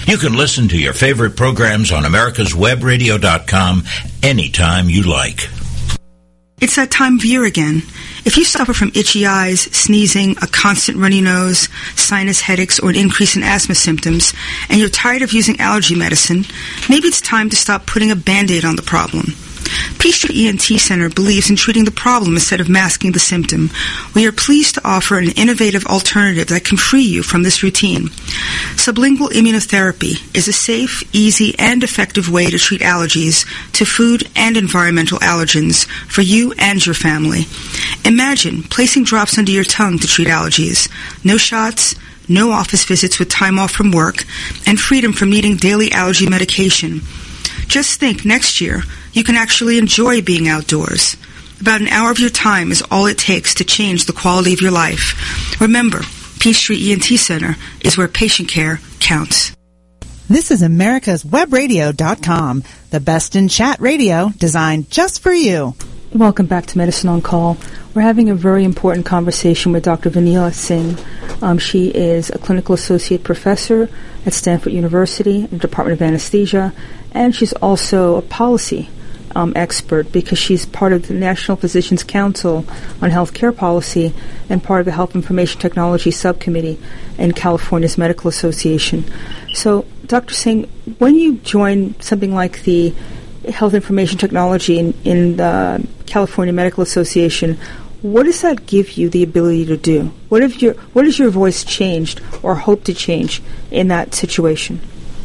You can listen to your favorite programs on americaswebradio.com anytime you like. It's that time of year again. If you suffer from itchy eyes, sneezing, a constant runny nose, sinus headaches, or an increase in asthma symptoms, and you're tired of using allergy medicine, maybe it's time to stop putting a Band-Aid on the problem. Peachtree ENT Center believes in treating the problem instead of masking the symptom. We are pleased to offer an innovative alternative that can free you from this routine. Sublingual immunotherapy is a safe, easy, and effective way to treat allergies to food and environmental allergens for you and your family. Imagine placing drops under your tongue to treat allergies. No shots, no office visits with time off from work, and freedom from needing daily allergy medication. Just think, next year, you can actually enjoy being outdoors. About an hour of your time is all it takes to change the quality of your life. Remember, Peachtree ENT Center is where patient care counts. This is AmericasWebRadio.com, the best in chat radio designed just for you. Welcome back to Medicine on Call. We're having a very important conversation with Dr. Vanila Singh. She is a clinical associate professor at Stanford University in the Department of Anesthesia, and she's also a policy expert because she's part of the National Physicians Council on Healthcare Policy and part of the Health Information Technology Subcommittee in California's Medical Association. So, Dr. Singh, when you join something like the Health Information Technology in the California Medical Association, what does that give you the ability to do? What has your voice changed or hope to change in that situation?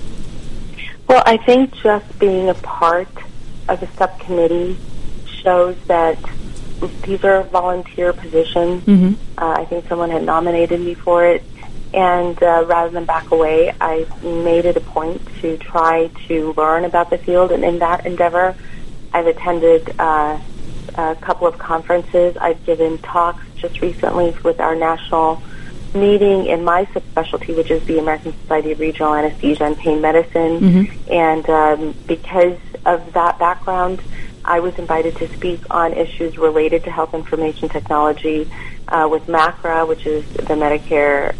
Well, I think just being a part of the subcommittee shows that these are volunteer positions. Mm-hmm. I think someone had nominated me for it, and rather than back away, I made it a point to try to learn about the field, and in that endeavor, I've attended a couple of conferences. I've given talks just recently with our national meeting in my subspecialty, which is the American Society of Regional Anesthesia and Pain Medicine. Mm-hmm. And because of that background, I was invited to speak on issues related to health information technology with MACRA, which is the Medicare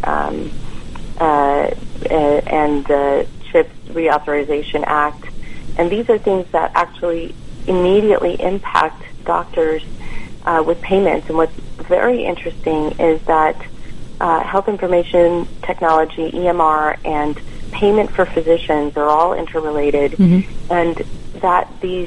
and CHIPS Reauthorization Act. And these are things that actually immediately impact doctors with payments. And what's very interesting is that health information technology, EMR, and payment for physicians are all interrelated, mm-hmm. and that these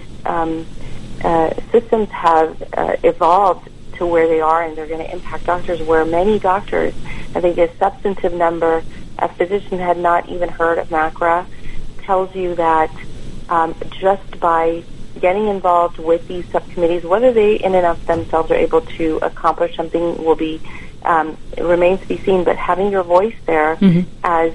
systems have evolved to where they are, and they're going to impact doctors, where many doctors, I think a substantive number of physicians had not even heard of MACRA, tells you that just by getting involved with these subcommittees, whether they in and of themselves are able to accomplish something will be it remains to be seen, but having your voice there mm-hmm. as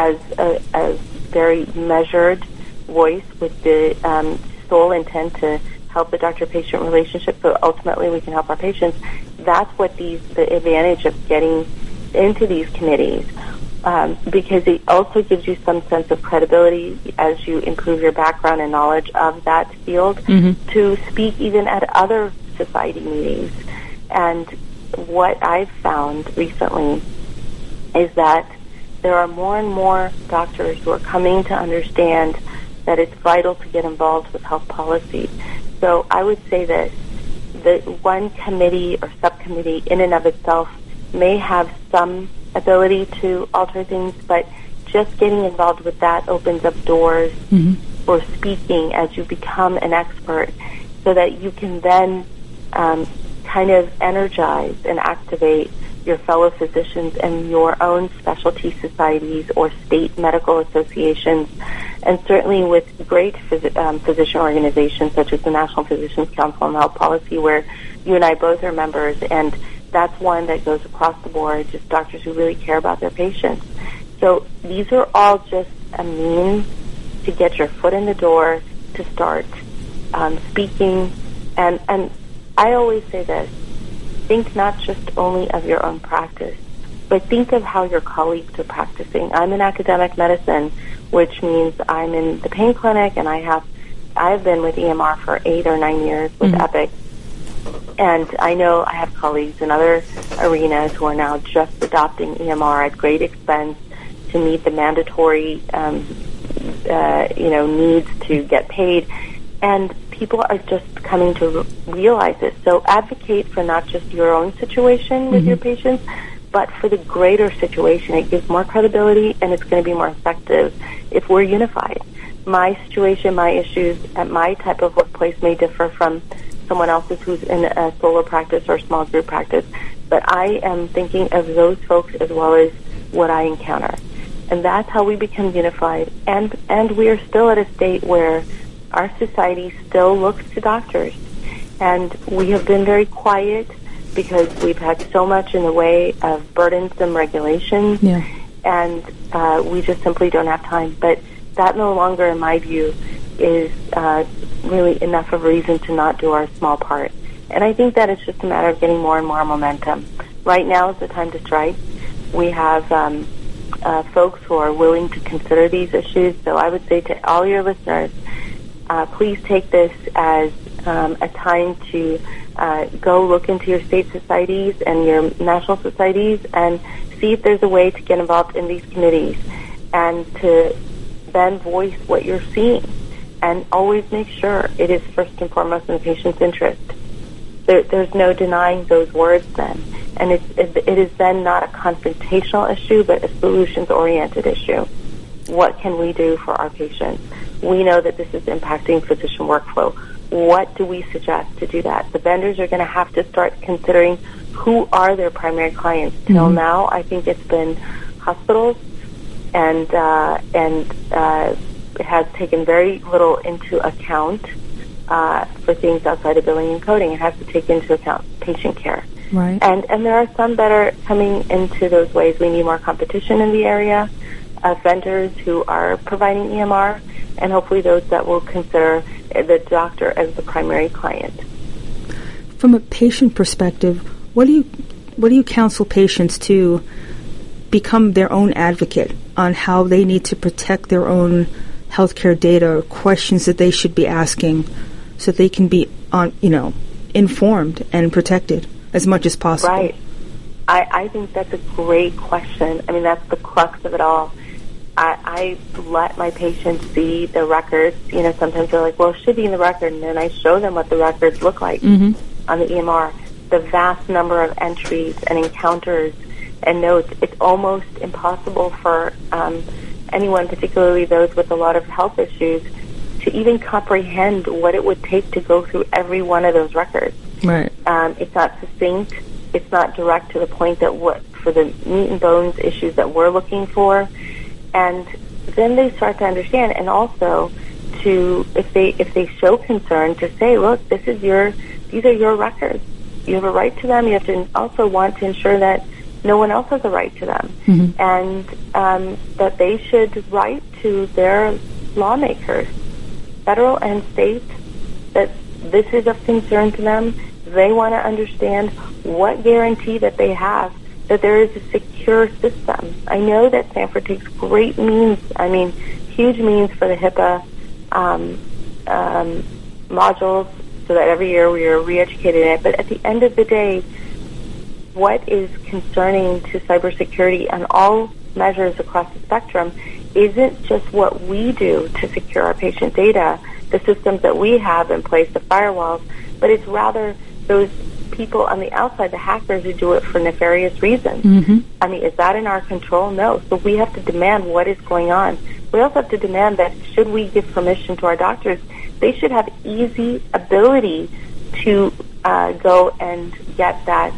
a very measured voice with the sole intent to help the doctor-patient relationship so ultimately we can help our patients, that's what the advantage of getting into these committees, because it also gives you some sense of credibility as you improve your background and knowledge of that field mm-hmm. to speak even at other society meetings. And what I've found recently is that there are more and more doctors who are coming to understand that it's vital to get involved with health policy. So I would say that the one committee or subcommittee in and of itself may have some ability to alter things, but just getting involved with that opens up doors mm-hmm. for speaking as you become an expert so that you can then kind of energize and activate your fellow physicians and your own specialty societies or state medical associations, and certainly with great physician organizations such as the National Physicians Council on Health Policy, where you and I both are members, and that's one that goes across the board, just doctors who really care about their patients. So these are all just a means to get your foot in the door, to start speaking, and I always say this: think not just only of your own practice, but think of how your colleagues are practicing. I'm in academic medicine, which means I'm in the pain clinic, and I've been with EMR for 8 or 9 years with mm-hmm. Epic. And I know I have colleagues in other arenas who are now just adopting EMR at great expense to meet the mandatory, needs to get paid. And people are just coming to realize this. So advocate for not just your own situation with your patients, but for the greater situation. It gives more credibility, and it's going to be more effective if we're unified. My situation, my issues at my type of workplace may differ from someone else's who's in a solo practice or small group practice, but I am thinking of those folks as well as what I encounter. And that's how we become unified. And we are still at a state where our society still looks to doctors. And we have been very quiet because we've had so much in the way of burdensome regulations, and we just simply don't have time. But that no longer, in my view, is really enough of a reason to not do our small part. And I think that it's just a matter of getting more and more momentum. Right now is the time to strike. We have folks who are willing to consider these issues. So I would say to all your listeners, please take this as a time to go look into your state societies and your national societies and see if there's a way to get involved in these committees and to then voice what you're seeing. And always make sure it is first and foremost in the patient's interest. There's no denying those words then. And it is then not a confrontational issue, but a solutions-oriented issue. What can we do for our patients? We know that this is impacting physician workflow. What do we suggest to do that? The vendors are going to have to start considering who are their primary clients. Till now, I think it's been hospitals, and it has taken very little into account for things outside of billing and coding. It has to take into account patient care. Right. And there are some that are coming into those ways. We need more competition in the area of vendors who are providing EMR, and hopefully those that will consider the doctor as the primary client. From a patient perspective, what do you counsel patients to become their own advocate on how they need to protect their own healthcare data or questions that they should be asking so they can be informed and protected as much as possible? Right. I think that's a great question. I mean, that's the crux of it all. I let my patients see the records. Sometimes they're like, well, it should be in the record, and then I show them what the records look like on the EMR. The vast number of entries and encounters and notes. It's almost impossible for anyone, particularly those with a lot of health issues, to even comprehend what it would take to go through every one of those records. Right. It's not succinct. It's not direct to the point that for the meat and bones issues that we're looking for. And then they start to understand, and also to, if they show concern, to say, look, these are your records. You have a right to them. You have to also want to ensure that no one else has a right to them, and that they should write to their lawmakers, federal and state, that this is of concern to them. They want to understand what guarantee that they have that there is a secure system. I know that Stanford takes great means, huge means for the HIPAA modules, so that every year we are re-educated in it. But at the end of the day, what is concerning to cybersecurity on all measures across the spectrum isn't just what we do to secure our patient data, the systems that we have in place, the firewalls, but it's rather those people on the outside, the hackers who do it for nefarious reasons. Is that in our control? No. So we have to demand what is going on. We also have to demand that should we give permission to our doctors, they should have easy ability to go and get that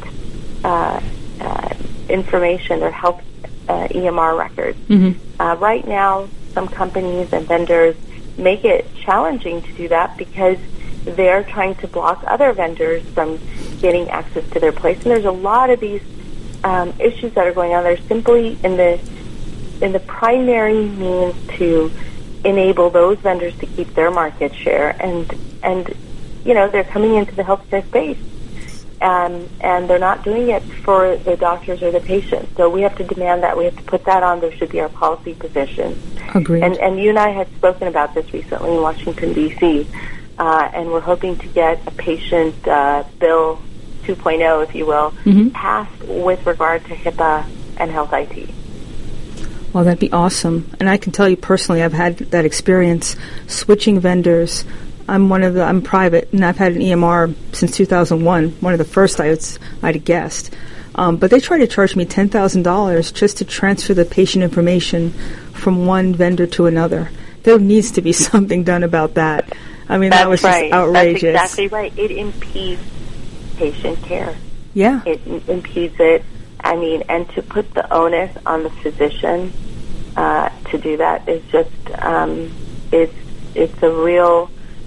information, their health EMR records. Right now, some companies and vendors make it challenging to do that because they're trying to block other vendors from getting access to their place. And there's a lot of these issues that are going on. They're simply in the primary means to enable those vendors to keep their market share. And they're coming into the healthcare space. And they're not doing it for the doctors or the patients. So we have to demand that. We have to put that on. There should be our policy position. Agreed. And you and I had spoken about this recently in Washington, D.C., and we're hoping to get a patient bill 2.0, if you will, passed with regard to HIPAA and health IT. Well, that'd be awesome. And I can tell you personally, I've had that experience switching vendors. I'm private, and I've had an EMR since 2001, one of the first I'd have guessed. But they tried to charge me $10,000 just to transfer the patient information from one vendor to another. There needs to be something done about that. I mean, that was just outrageous. That's exactly right. It impedes patient care. Yeah. It impedes it. I mean, and to put the onus on the physician to do that is just, it's a real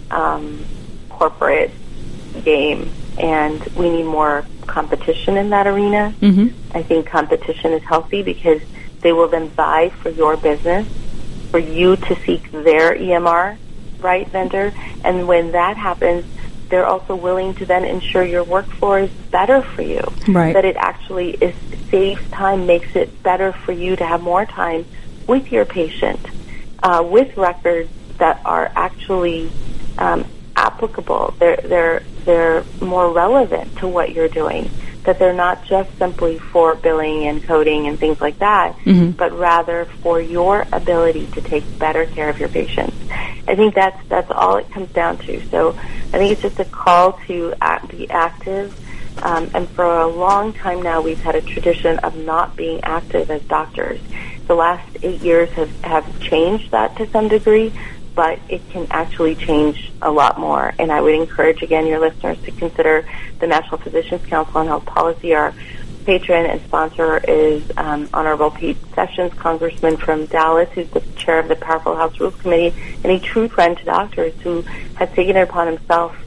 corporate game, and we need more competition in that arena. I think competition is healthy because they will then vie for your business, for you to seek their EMR, right, vendor, and when that happens, they're also willing to then ensure your workflow is better for you. Right. That it actually saves time, makes it better for you to have more time with your patient, with records that are actually applicable. They're more relevant to what you're doing. That they're not just simply for billing and coding and things like that, but rather for your ability to take better care of your patients. I think that's all it comes down to. So I think it's just a call to be active. And for a long time now, we've had a tradition of not being active as doctors. The last 8 years have changed that to some degree, but it can actually change a lot more. And I would encourage, again, your listeners to consider the National Physicians Council on Health Policy. Our patron and sponsor is Honorable Pete Sessions, Congressman from Dallas, who's the chair of the Powerful House Rules Committee, and a true friend to doctors who has taken it upon himself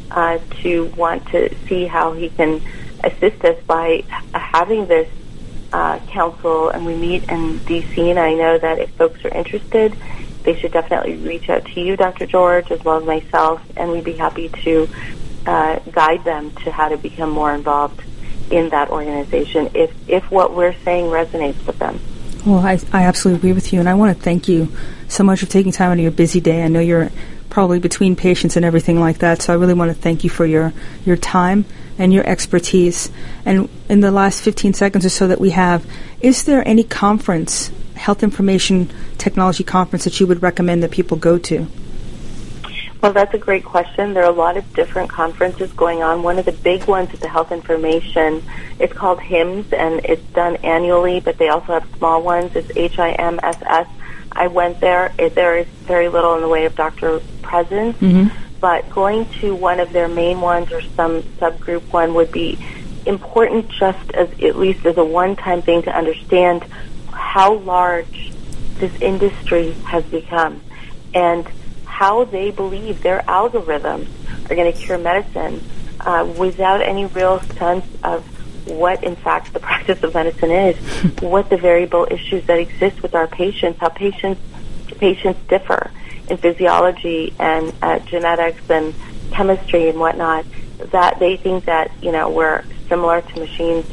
to want to see how he can assist us by having this council. And we meet in D.C., and I know that if folks are interested, they should definitely reach out to you, Dr. George, as well as myself, and we'd be happy to guide them to how to become more involved in that organization if what we're saying resonates with them. Well, I absolutely agree with you, and I want to thank you so much for taking time out of your busy day. I know you're probably between patients and everything like that, so I really want to thank you for your time and your expertise. And in the last 15 seconds or so that we have, is there any conference, health information technology conference, that you would recommend that people go to? Well, that's a great question. There are a lot of different conferences going on. One of the big ones is the health information. It's called HIMSS, and it's done annually, but they also have small ones. It's HIMSS. I went there. There is very little in the way of doctor presence, but going to one of their main ones or some subgroup one would be important, just as at least as a one-time thing, to understand how large this industry has become and how they believe their algorithms are going to cure medicine without any real sense of what, in fact, the practice of medicine is, what the variable issues that exist with our patients, how patients differ in physiology and genetics and chemistry and whatnot, that they think that, we're similar to machines.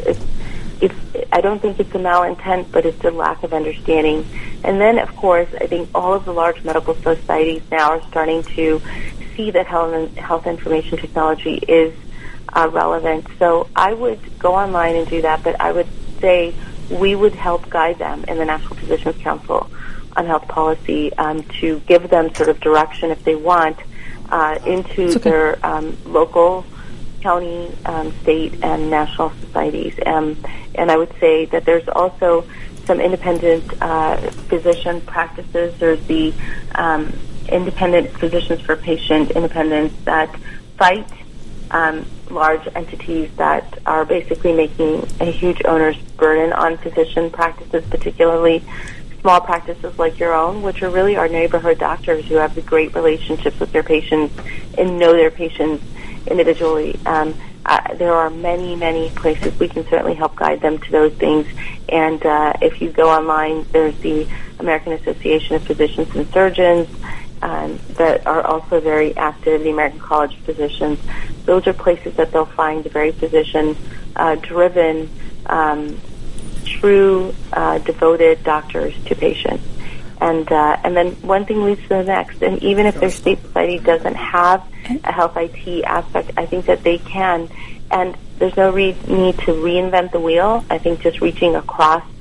I don't think it's a malintent, but it's a lack of understanding. And then, of course, I think all of the large medical societies now are starting to see that health information technology is relevant. So I would go online and do that, but I would say we would help guide them in the National Physicians Council on Health Policy to give them sort of direction if they want into their local, county, state, and national societies. And I would say that there's also some independent physician practices. There's the Independent Physicians for Patient Independence that fight large entities that are basically making a huge owner's burden on physician practices, particularly small practices like your own, which are really our neighborhood doctors who have the great relationships with their patients and know their patients individually. There are many, many places we can certainly help guide them to those things. And if you go online, there's the American Association of Physicians and Surgeons that are also very active, the American College of Physicians. Those are places that they'll find very physician-driven, true, devoted doctors to patients. And then one thing leads to the next. And even if their state society doesn't have a health IT aspect, I think that they can. And there's no need to reinvent the wheel. I think just reaching across